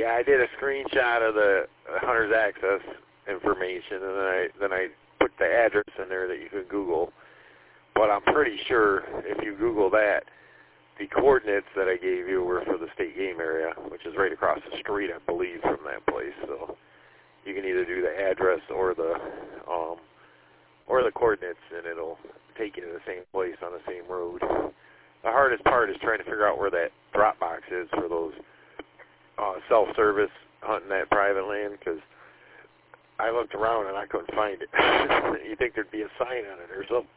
Yeah, I did a screenshot of the hunter's access information, and then I put the address in there that you could Google. But I'm pretty sure if you Google that, the coordinates that I gave you were for the state game area, which is right across the street, I believe, from that place. So you can either do the address or the coordinates, and it'll take you to the same place on the same road. The hardest part is trying to figure out where that drop box is for those self-service hunting that private land, because I looked around and I couldn't find it. You'd think there'd be a sign on it or something.